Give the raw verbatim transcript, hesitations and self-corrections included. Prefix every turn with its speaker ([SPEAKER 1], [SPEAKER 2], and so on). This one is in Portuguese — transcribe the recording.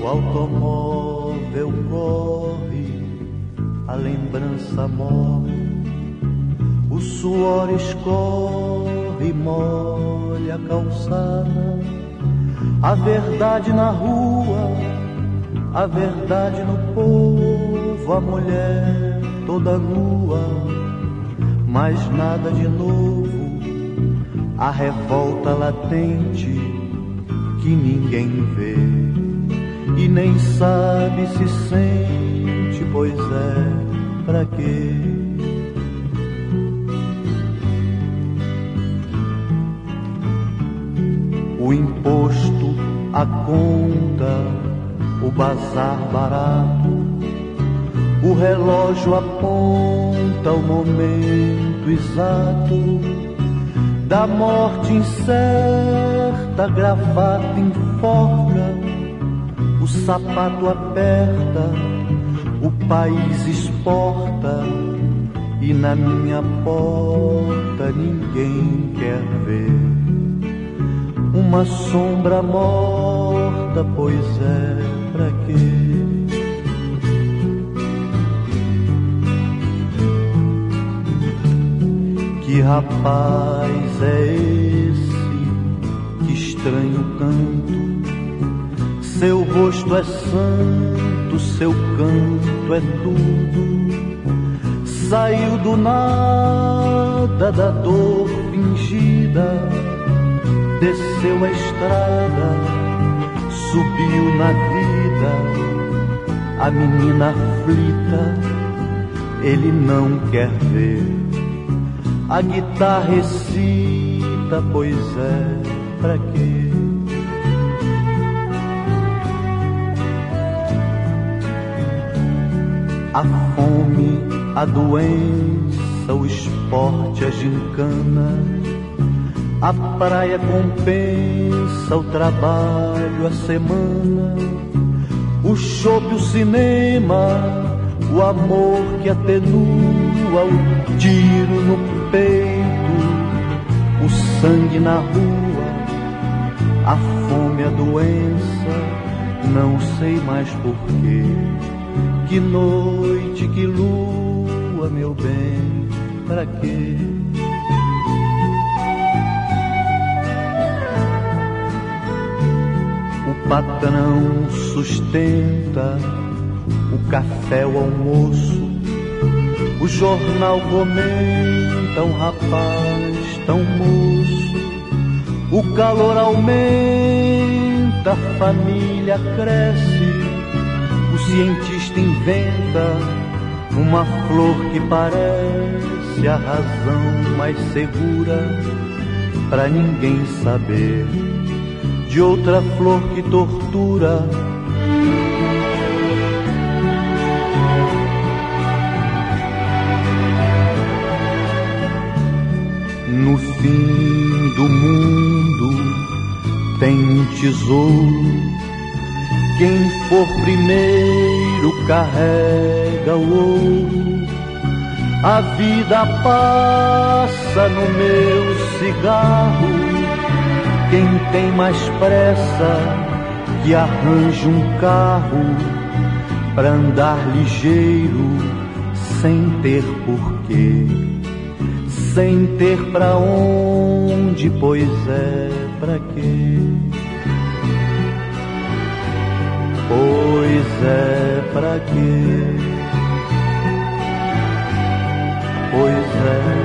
[SPEAKER 1] O automóvel corre, a lembrança morre, o suor escorre, molha a calçada. A verdade na rua, a verdade no povo, a mulher toda nua, mas nada de novo, a revolta latente que ninguém vê e nem sabe se sente, pois é, pra quê? O imposto, a conta, o bazar barato, o relógio aponta o momento exato da morte incerta, a gravata enforca, o sapato aperta, o país exporta e na minha porta ninguém quer ver uma sombra morta, pois é, pra quê? Que rapaz é esse, que estranho canto, seu rosto é santo, seu canto é tudo, saiu do nada, da dor fingida, desceu a estrada, subiu na vida, a menina aflita, ele não quer ver, a guitarra recita, pois é, pra quê? A fome, a doença, o esporte, a gincana, a praia compensa o trabalho, a semana, o chope, o cinema, o amor que atenua, o tiro no peito, o sangue na rua, a fome, a doença, não sei mais porquê. Que noite, que lua, meu bem, pra quê? O patrão sustenta o café, o almoço, o jornal comenta um rapaz tão moço, o calor aumenta, a família cresce, o cientista inventa uma flor que parece a razão mais segura pra ninguém saber de outra flor que tortura. No fim do mundo tem um tesouro, quem for primeiro carrega o ouro. A vida passa no meu cigarro, quem tem mais pressa que arranje um carro pra andar ligeiro, sem ter porquê, sem ter pra onde, pois é, pra quê? Pois é, pra quê? Pois é.